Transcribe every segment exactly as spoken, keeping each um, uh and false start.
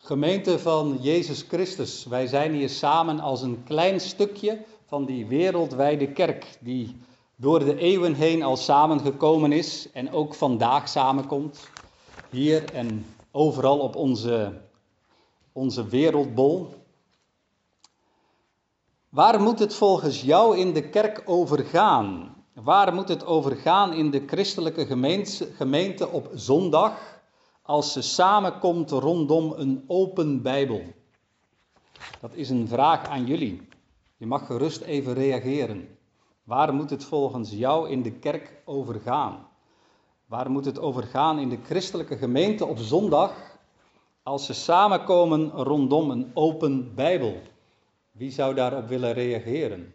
Gemeente van Jezus Christus, wij zijn hier samen als een klein stukje van die wereldwijde kerk die door de eeuwen heen al samengekomen is en ook vandaag samenkomt, hier en overal op onze, onze wereldbol. Waar moet het volgens jou in de kerk over gaan? Waar moet het over gaan in de christelijke gemeente, gemeente op zondag, als ze samenkomt rondom een open Bijbel? Dat is een vraag aan jullie. Je mag gerust even reageren. Waar moet het volgens jou in de kerk over gaan? Waar moet het over gaan in de christelijke gemeente op zondag, als ze samenkomen rondom een open Bijbel? Wie zou daarop willen reageren?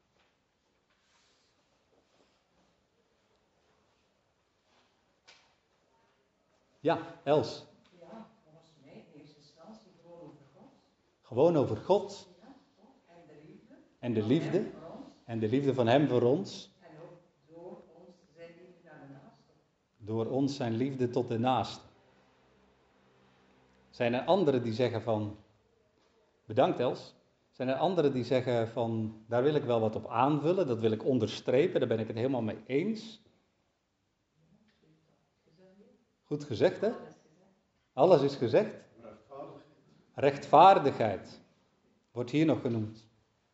Ja, Els. Ja, volgens mij in eerste instantie gewoon over God. Gewoon over God. Ja, en de liefde. En de liefde. Van hem voor ons. En de liefde van hem voor ons. En ook door ons zijn liefde naar de naaste. Door ons zijn liefde tot de naaste. Zijn er anderen die zeggen van, bedankt Els. Zijn er anderen die zeggen van, daar wil ik wel wat op aanvullen, dat wil ik onderstrepen, daar ben ik het helemaal mee eens. Goed gezegd, hè? Alles is gezegd. Rechtvaardigheid. Rechtvaardigheid wordt hier nog genoemd.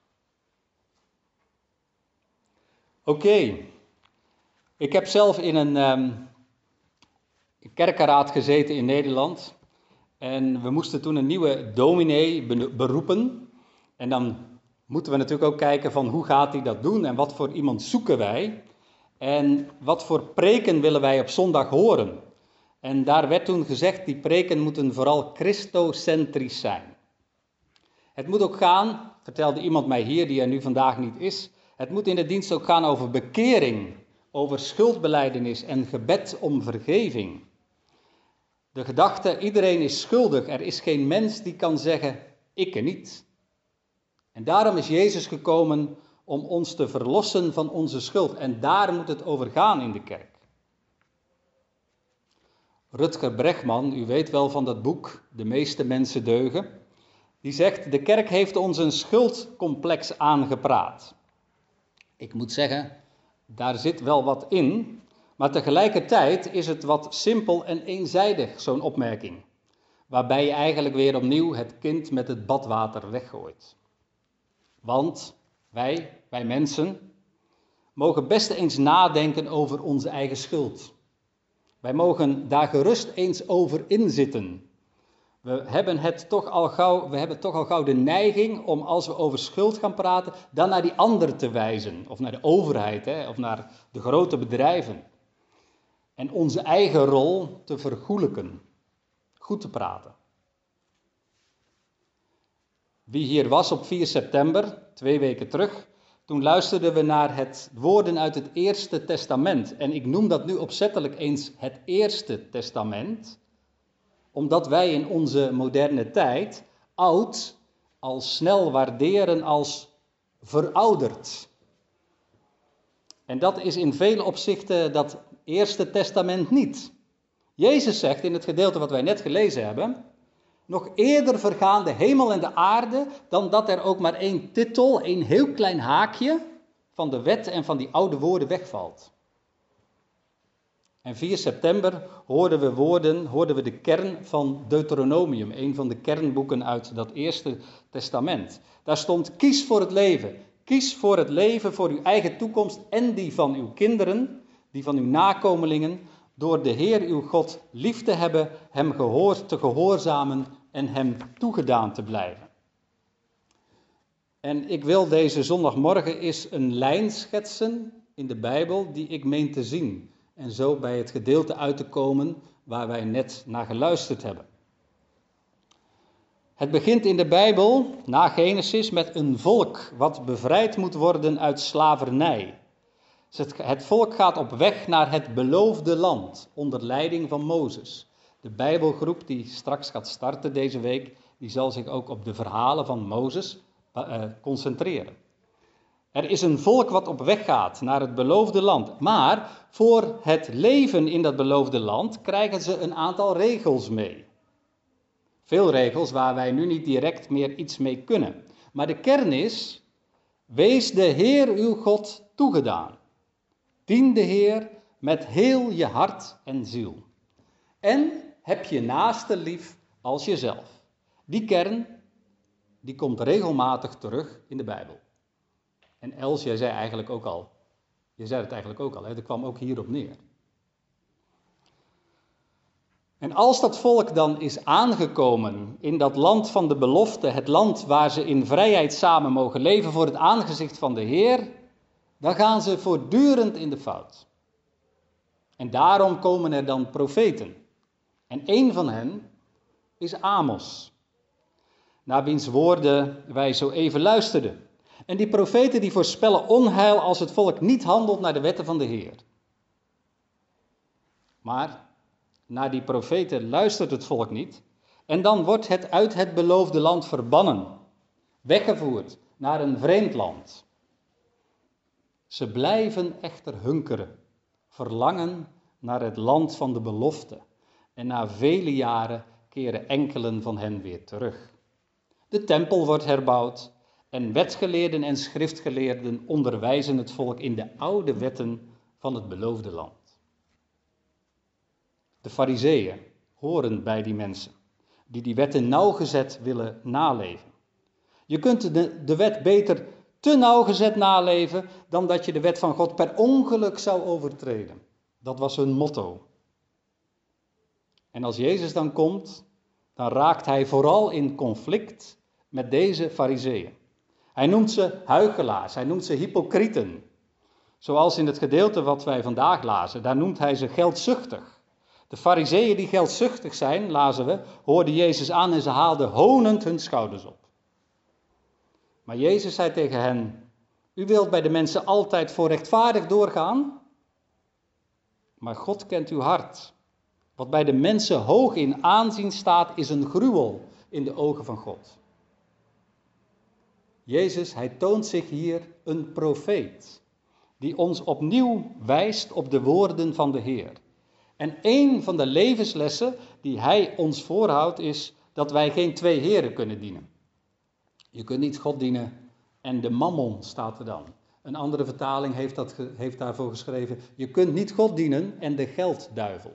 Oké, okay. Ik heb zelf in een um, kerkenraad gezeten in Nederland. En we moesten toen een nieuwe dominee beroepen. En dan moeten we natuurlijk ook kijken van hoe gaat hij dat doen en wat voor iemand zoeken wij. En wat voor preken willen wij op zondag horen. En daar werd toen gezegd, die preken moeten vooral christocentrisch zijn. Het moet ook gaan, vertelde iemand mij hier die er nu vandaag niet is, het moet in de dienst ook gaan over bekering, over schuldbelijdenis en gebed om vergeving. De gedachte, iedereen is schuldig, er is geen mens die kan zeggen, ik niet. En daarom is Jezus gekomen om ons te verlossen van onze schuld. En daar moet het over gaan in de kerk. Rutger Bregman, u weet wel van dat boek, De meeste mensen deugen, die zegt, de kerk heeft ons een schuldcomplex aangepraat. Ik moet zeggen, daar zit wel wat in, maar tegelijkertijd is het wat simpel en eenzijdig, zo'n opmerking. Waarbij je eigenlijk weer opnieuw het kind met het badwater weggooit. Want wij, wij mensen, mogen best eens nadenken over onze eigen schuld. Wij mogen daar gerust eens over inzitten. We hebben het toch al gauw, we hebben toch al gauw de neiging om als we over schuld gaan praten, dan naar die ander te wijzen. Of naar de overheid, hè, of naar de grote bedrijven. En onze eigen rol te vergoelijken. Goed te praten. Wie hier was op vier september, twee weken terug, toen luisterden we naar het woorden uit het Eerste Testament. En ik noem dat nu opzettelijk eens het Eerste Testament, omdat wij in onze moderne tijd oud al snel waarderen als verouderd. En dat is in vele opzichten dat Eerste Testament niet. Jezus zegt in het gedeelte wat wij net gelezen hebben, nog eerder vergaan de hemel en de aarde dan dat er ook maar één titel, één heel klein haakje van de wet en van die oude woorden wegvalt. En vier september hoorden we woorden, hoorden we de kern van Deuteronomium, een van de kernboeken uit dat Eerste Testament. Daar stond, kies voor het leven. Kies voor het leven, voor uw eigen toekomst en die van uw kinderen, die van uw nakomelingen, door de Heer uw God lief te hebben, hem gehoor, te gehoorzamen en hem toegedaan te blijven. En ik wil deze zondagmorgen eens een lijn schetsen in de Bijbel die ik meen te zien. En zo bij het gedeelte uit te komen waar wij net naar geluisterd hebben. Het begint in de Bijbel, na Genesis, met een volk wat bevrijd moet worden uit slavernij. Het volk gaat op weg naar het beloofde land, onder leiding van Mozes. De Bijbelgroep die straks gaat starten deze week, die zal zich ook op de verhalen van Mozes uh, concentreren. Er is een volk wat op weg gaat naar het beloofde land. Maar voor het leven in dat beloofde land krijgen ze een aantal regels mee. Veel regels waar wij nu niet direct meer iets mee kunnen. Maar de kern is, wees de Heer uw God toegedaan. Dien de Heer met heel je hart en ziel. En heb je naaste lief als jezelf. Die kern, die komt regelmatig terug in de Bijbel. En Els, jij zei eigenlijk ook al, je zei het eigenlijk ook al, hè? Dat kwam ook hierop neer. En als dat volk dan is aangekomen in dat land van de belofte, het land waar ze in vrijheid samen mogen leven voor het aangezicht van de Heer, dan gaan ze voortdurend in de fout. En daarom komen er dan profeten. En één van hen is Amos, naar wiens woorden wij zo even luisterden. En die profeten die voorspellen onheil als het volk niet handelt naar de wetten van de Heer. Maar naar die profeten luistert het volk niet. En dan wordt het uit het beloofde land verbannen. Weggevoerd naar een vreemd land. Ze blijven echter hunkeren. Verlangen naar het land van de belofte. En na vele jaren keren enkelen van hen weer terug. De tempel wordt herbouwd. En wetgeleerden en schriftgeleerden onderwijzen het volk in de oude wetten van het beloofde land. De Farizeeën horen bij die mensen, die die wetten nauwgezet willen naleven. Je kunt de, de wet beter te nauwgezet naleven, dan dat je de wet van God per ongeluk zou overtreden. Dat was hun motto. En als Jezus dan komt, dan raakt hij vooral in conflict met deze Farizeeën. Hij noemt ze huichelaars, hij noemt ze hypocrieten. Zoals in het gedeelte wat wij vandaag lazen, daar noemt hij ze geldzuchtig. De Farizeeën die geldzuchtig zijn, lazen we, hoorden Jezus aan en ze haalden honend hun schouders op. Maar Jezus zei tegen hen, u wilt bij de mensen altijd voor rechtvaardig doorgaan, maar God kent uw hart. Wat bij de mensen hoog in aanzien staat, is een gruwel in de ogen van God. Jezus, hij toont zich hier een profeet, die ons opnieuw wijst op de woorden van de Heer. En een van de levenslessen die hij ons voorhoudt is dat wij geen twee heren kunnen dienen. Je kunt niet God dienen en de mammon staat er dan. Een andere vertaling heeft, dat, heeft daarvoor geschreven, je kunt niet God dienen en de geldduivel.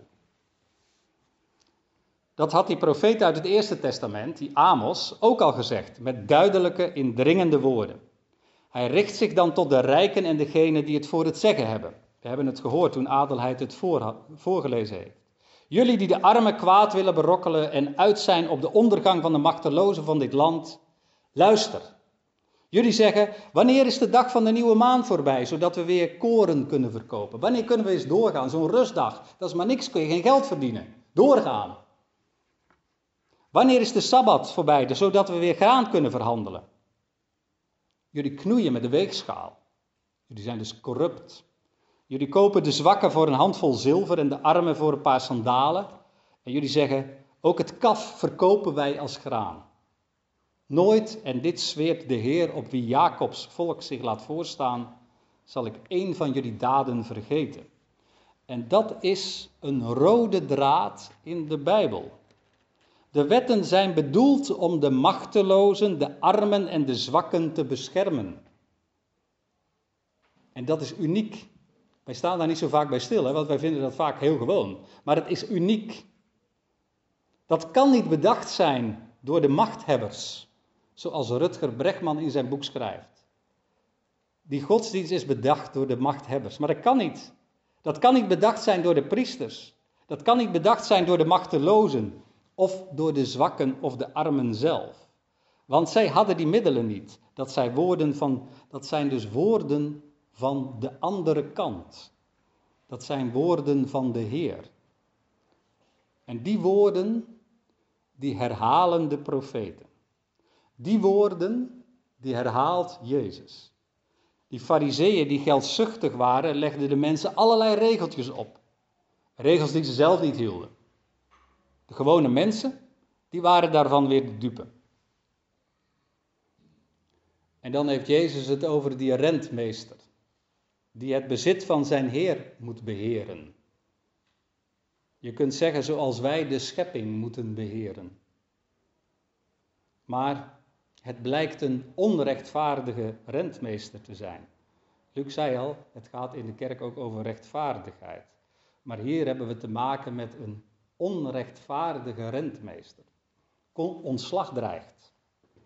Dat had die profeet uit het Eerste Testament, die Amos, ook al gezegd, met duidelijke, indringende woorden. Hij richt zich dan tot de rijken en degenen die het voor het zeggen hebben. We hebben het gehoord toen Adelheid het voor, voorgelezen heeft. Jullie die de armen kwaad willen berokkelen en uit zijn op de ondergang van de machtelozen van dit land, luister. Jullie zeggen, wanneer is de dag van de nieuwe maan voorbij, zodat we weer koren kunnen verkopen? Wanneer kunnen we eens doorgaan? Zo'n rustdag, dat is maar niks, kun je geen geld verdienen. Doorgaan. Wanneer is de Sabbat voorbij, zodat we weer graan kunnen verhandelen? Jullie knoeien met de weegschaal. Jullie zijn dus corrupt. Jullie kopen de zwakken voor een handvol zilver en de armen voor een paar sandalen. En jullie zeggen, ook het kaf verkopen wij als graan. Nooit, en dit zweert de Heer op wie Jacobs volk zich laat voorstaan, zal ik één van jullie daden vergeten. En dat is een rode draad in de Bijbel. De wetten zijn bedoeld om de machtelozen, de armen en de zwakken te beschermen. En dat is uniek. Wij staan daar niet zo vaak bij stil, hè, want wij vinden dat vaak heel gewoon. Maar het is uniek. Dat kan niet bedacht zijn door de machthebbers, zoals Rutger Bregman in zijn boek schrijft. Die godsdienst is bedacht door de machthebbers, maar dat kan niet. Dat kan niet bedacht zijn door de priesters. Dat kan niet bedacht zijn door de machtelozen of door de zwakken of de armen zelf. Want zij hadden die middelen niet. Dat zijn, woorden van, dat zijn dus woorden van de andere kant. Dat zijn woorden van de Heer. En die woorden, die herhalen de profeten. Die woorden, die herhaalt Jezus. Die fariseeën die geldzuchtig waren, legden de mensen allerlei regeltjes op. Regels die ze zelf niet hielden. De gewone mensen, die waren daarvan weer de dupe. En dan heeft Jezus het over die rentmeester, die het bezit van zijn Heer moet beheren. Je kunt zeggen zoals wij de schepping moeten beheren. Maar het blijkt een onrechtvaardige rentmeester te zijn. Luc zei al, het gaat in de kerk ook over rechtvaardigheid. Maar hier hebben we te maken met een onrechtvaardige rentmeester. Ontslag dreigt.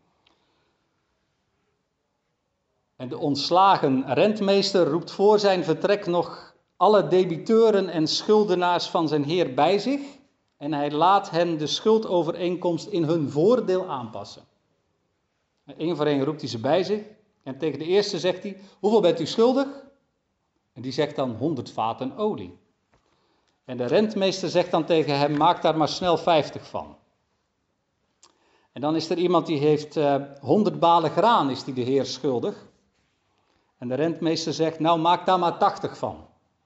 En de ontslagen rentmeester roept voor zijn vertrek nog alle debiteuren en schuldenaars van zijn heer bij zich. En hij laat hen de schuldovereenkomst in hun voordeel aanpassen. Eén voor één roept hij ze bij zich. En tegen de eerste zegt hij, hoeveel bent u schuldig? En die zegt dan honderd vaten olie. En de rentmeester zegt dan tegen hem, maak daar maar snel vijftig van. En dan is er iemand die heeft uh, honderd balen graan, is die de heer schuldig. En de rentmeester zegt, nou maak daar maar tachtig van.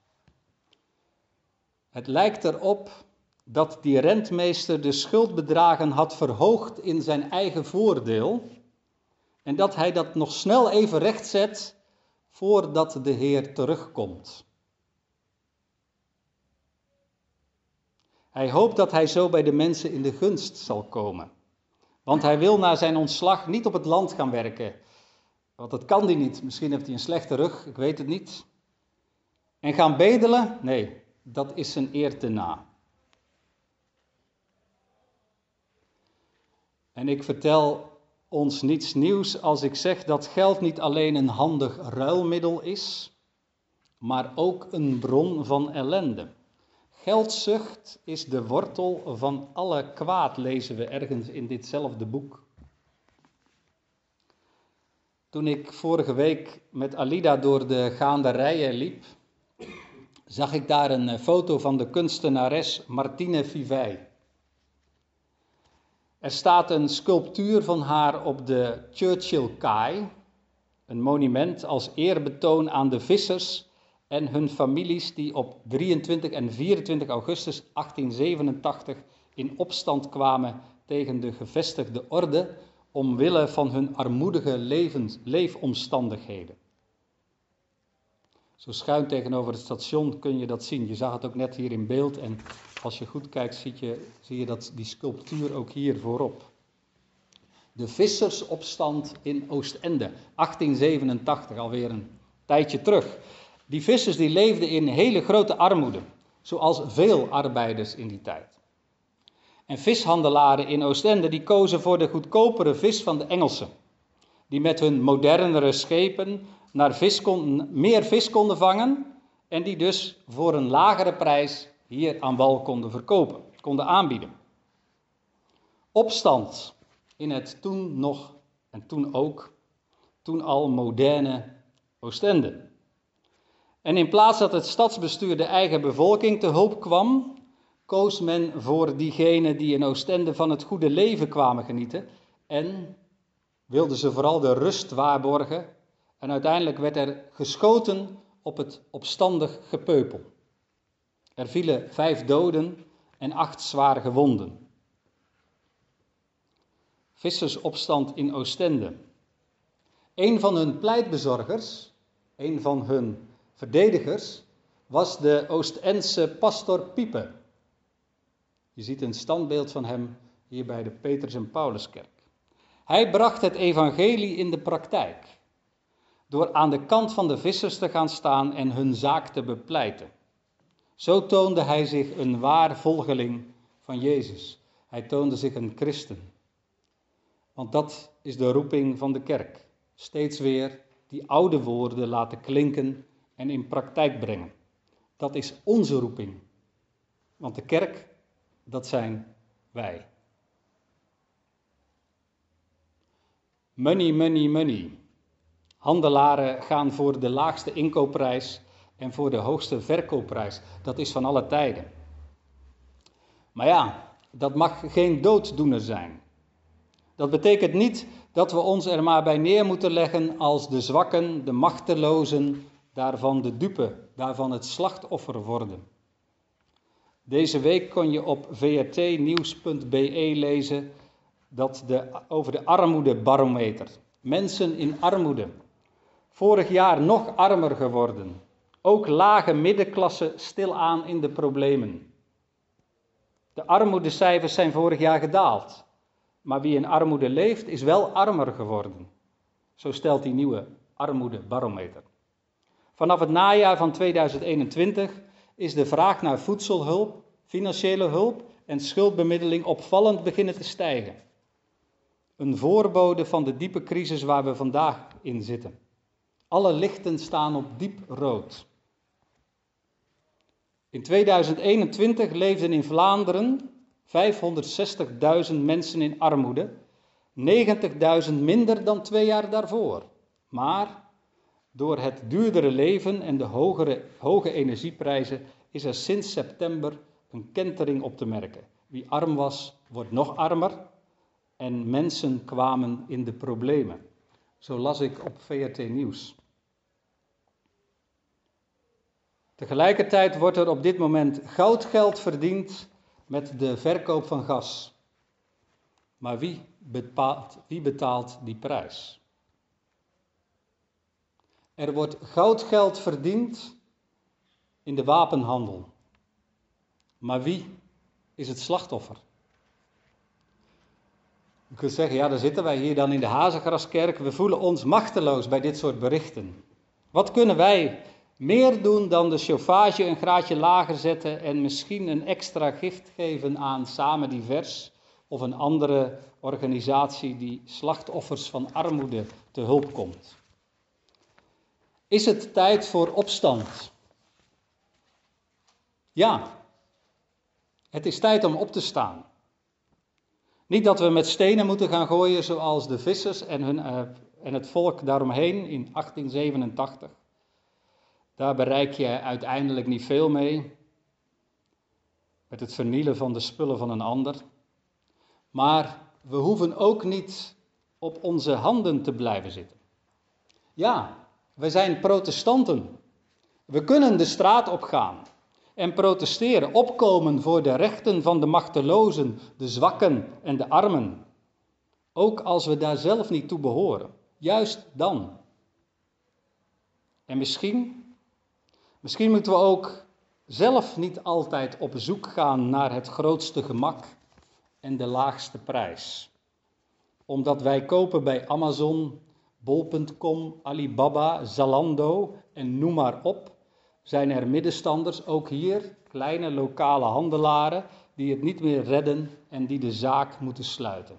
Het lijkt erop dat die rentmeester de schuldbedragen had verhoogd in zijn eigen voordeel. En dat hij dat nog snel even rechtzet voordat de Heer terugkomt. Hij hoopt dat hij zo bij de mensen in de gunst zal komen. Want hij wil na zijn ontslag niet op het land gaan werken. Want dat kan hij niet. Misschien heeft hij een slechte rug, ik weet het niet. En gaan bedelen? Nee, dat is zijn eer te na. En ik vertel ons niets nieuws als ik zeg dat geld niet alleen een handig ruilmiddel is, maar ook een bron van ellende. Geldzucht is de wortel van alle kwaad, lezen we ergens in ditzelfde boek. Toen ik vorige week met Alida door de gaanderijen liep, zag ik daar een foto van de kunstenares Martine Vivey. Er staat een sculptuur van haar op de Churchill-kaai, een monument als eerbetoon aan de vissers en hun families die op drieëntwintig en vierentwintig augustus achttien zevenentachtig in opstand kwamen tegen de gevestigde orde omwille van hun armoedige levens, leefomstandigheden. Zo schuin tegenover het station kun je dat zien. Je zag het ook net hier in beeld en als je goed kijkt zie je, zie je dat, die sculptuur ook hier voorop. De vissersopstand in Oostende, achttien zevenentachtig, alweer een tijdje terug. Die vissers die leefden in hele grote armoede, zoals veel arbeiders in die tijd. En vishandelaren in Oostende die kozen voor de goedkopere vis van de Engelsen, die met hun modernere schepen naar vis kon, meer vis konden vangen en die dus voor een lagere prijs hier aan wal konden verkopen, konden aanbieden. Opstand in het toen nog en toen ook, toen al moderne Oostende. En in plaats dat het stadsbestuur de eigen bevolking te hulp kwam, koos men voor diegenen die in Oostende van het goede leven kwamen genieten en wilden ze vooral de rust waarborgen. En uiteindelijk werd er geschoten op het opstandig gepeupel. Er vielen vijf doden en acht zwaar gewonden. Vissersopstand in Oostende. Een van hun pleitbezorgers, een van hun verdedigers, was de Oostendse pastor Piepe. Je ziet een standbeeld van hem hier bij de Petrus en Pauluskerk. Hij bracht het evangelie in de praktijk, door aan de kant van de vissers te gaan staan en hun zaak te bepleiten. Zo toonde hij zich een waar volgeling van Jezus. Hij toonde zich een christen. Want dat is de roeping van de kerk. Steeds weer die oude woorden laten klinken en in praktijk brengen. Dat is onze roeping. Want de kerk, dat zijn wij. Money, money, money. Handelaren gaan voor de laagste inkoopprijs en voor de hoogste verkoopprijs. Dat is van alle tijden. Maar ja, dat mag geen dooddoener zijn. Dat betekent niet dat we ons er maar bij neer moeten leggen als de zwakken, de machtelozen, daarvan de dupe, daarvan het slachtoffer worden. Deze week kon je op v r t nieuws punt b e lezen dat de, over de armoedebarometer. Mensen in armoede. Vorig jaar nog armer geworden. Ook lage middenklasse stilaan in de problemen. De armoedecijfers zijn vorig jaar gedaald. maar wie in armoede leeft, is wel armer geworden. Zo stelt die nieuwe armoedebarometer. Vanaf het najaar van tweeduizend eenentwintig is de vraag naar voedselhulp, financiële hulp en schuldbemiddeling opvallend beginnen te stijgen. Een voorbode van de diepe crisis waar we vandaag in zitten. Alle lichten staan op diep rood. In tweeduizend eenentwintig leefden in Vlaanderen vijfhonderdzestigduizend mensen in armoede, negentigduizend minder dan twee jaar daarvoor. Maar door het duurdere leven en de hogere, hoge energieprijzen is er sinds september een kentering op te merken. Wie arm was, wordt nog armer en mensen kwamen in de problemen. Zo las ik op V R T Nieuws. Tegelijkertijd wordt er op dit moment goudgeld verdiend met de verkoop van gas. Maar wie bepaalt, wie betaalt die prijs? Er wordt goudgeld verdiend in de wapenhandel. Maar wie is het slachtoffer? Je kunt zeggen, ja, daar zitten wij hier dan in de Hazengraskerk. We voelen ons machteloos bij dit soort berichten. Wat kunnen wij meer doen dan de chauffage een graadje lager zetten en misschien een extra gift geven aan Samen Divers of een andere organisatie die slachtoffers van armoede te hulp komt? Is het tijd voor opstand? Ja, het is tijd om op te staan. Niet dat we met stenen moeten gaan gooien zoals de vissers en, hun, uh, en het volk daaromheen in achttien zevenentachtig. Daar bereik je uiteindelijk niet veel mee, met het vernielen van de spullen van een ander. Maar we hoeven ook niet op onze handen te blijven zitten. Ja, we zijn protestanten. We kunnen de straat opgaan en protesteren, opkomen voor de rechten van de machtelozen, de zwakken en de armen. Ook als we daar zelf niet toe behoren. Juist dan. En misschien... Misschien moeten we ook zelf niet altijd op zoek gaan naar het grootste gemak en de laagste prijs. Omdat wij kopen bij Amazon, bol punt com, Alibaba, Zalando en noem maar op, zijn er middenstanders, ook hier, kleine lokale handelaren, die het niet meer redden en die de zaak moeten sluiten.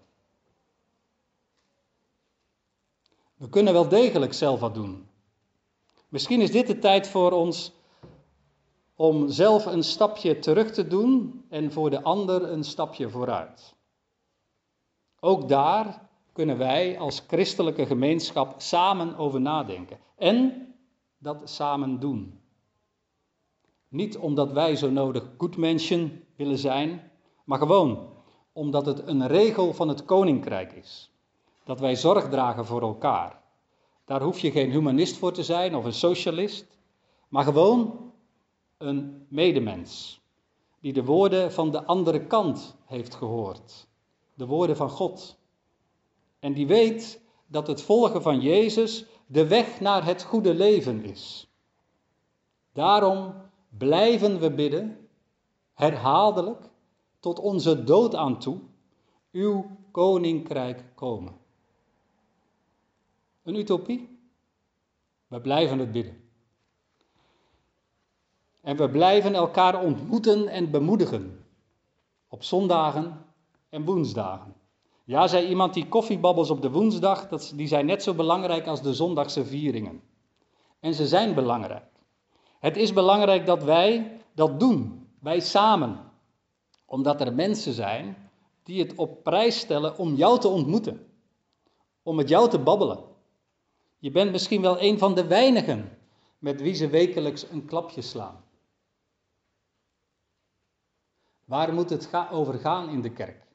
We kunnen wel degelijk zelf wat doen. Misschien is dit de tijd voor ons om zelf een stapje terug te doen en voor de ander een stapje vooruit. Ook daar kunnen wij als christelijke gemeenschap samen over nadenken en dat samen doen. Niet omdat wij zo nodig goedmenschen willen zijn, maar gewoon omdat het een regel van het koninkrijk is. Dat wij zorg dragen voor elkaar. Daar hoef je geen humanist voor te zijn of een socialist, maar gewoon een medemens. Die de woorden van de andere kant heeft gehoord. De woorden van God. En die weet dat het volgen van Jezus de weg naar het goede leven is. Daarom blijven we bidden, herhaaldelijk, tot onze dood aan toe, uw koninkrijk komen. Een utopie? We blijven het bidden. En we blijven elkaar ontmoeten en bemoedigen. Op zondagen en woensdagen. Ja, zei iemand, die koffiebabbels op de woensdag, dat, die zijn net zo belangrijk als de zondagse vieringen. En ze zijn belangrijk. Het is belangrijk dat wij dat doen, wij samen. Omdat er mensen zijn die het op prijs stellen om jou te ontmoeten. Om met jou te babbelen. Je bent misschien wel een van de weinigen met wie ze wekelijks een klapje slaan. Waar moet het ga- over gaan in de kerk?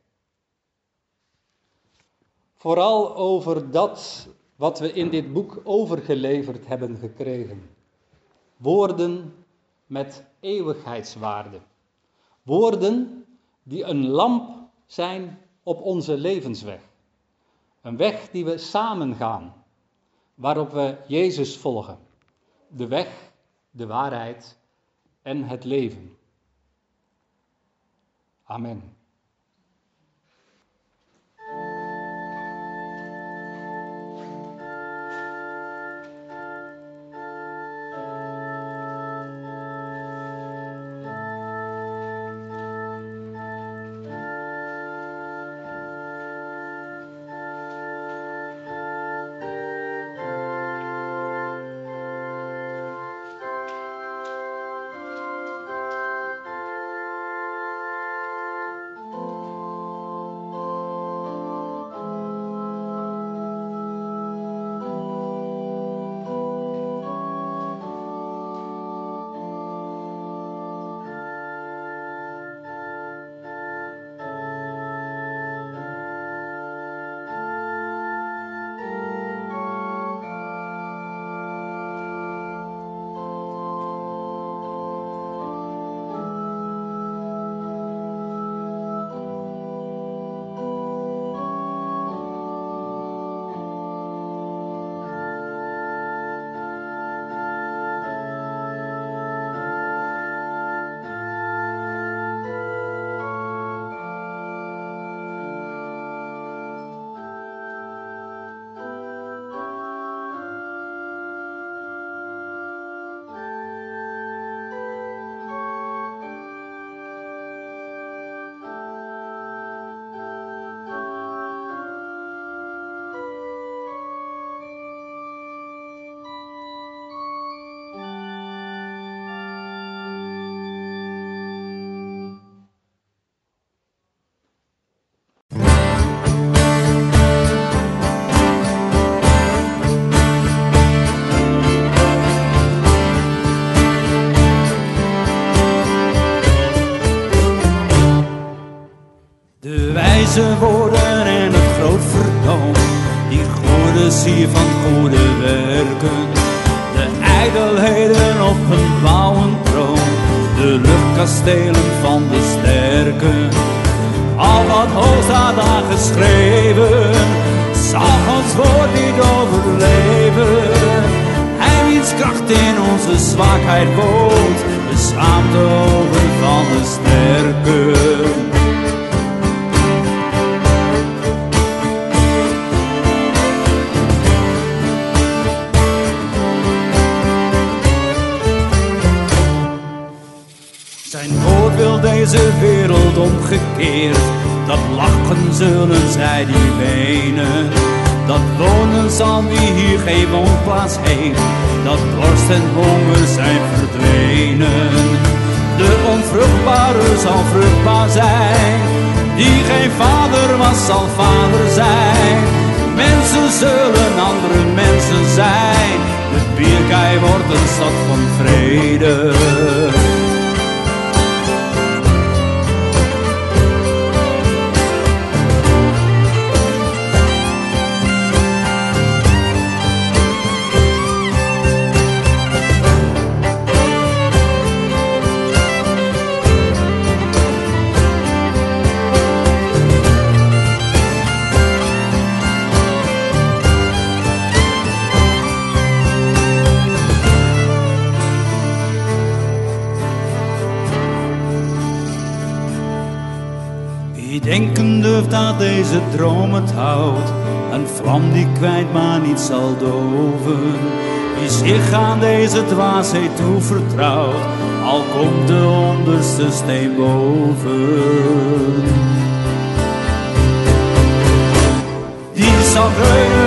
Vooral over dat wat we in dit boek overgeleverd hebben gekregen. Woorden met eeuwigheidswaarde. Woorden die een lamp zijn op onze levensweg. Een weg die we samen gaan, waarop we Jezus volgen. De weg, de waarheid en het leven. Amen. plezier van goede werken. De ijdelheden op een blauwe troon, de luchtkastelen van de sterken. Al wat hoog staat daar geschreven, zal ons woord niet overleven. Hij wiens kracht in onze zwakheid woont, de schaamte over van de sterken. Zijn woord wil deze wereld omgekeerd, dat lachen zullen zij die wenen. Dat wonen zal wie hier geen woonplaats heeft, dat dorst en honger zijn verdwenen. De onvruchtbare zal vruchtbaar zijn, die geen vader was zal vader zijn. Mensen zullen andere mensen zijn, de bierkei wordt een stad van vrede. Wie denken durft dat deze droom het houdt, een vlam die kwijt maar niet zal doven. Wie zich aan deze dwaasheid toe vertrouwt, al komt de onderste steen boven. Die zal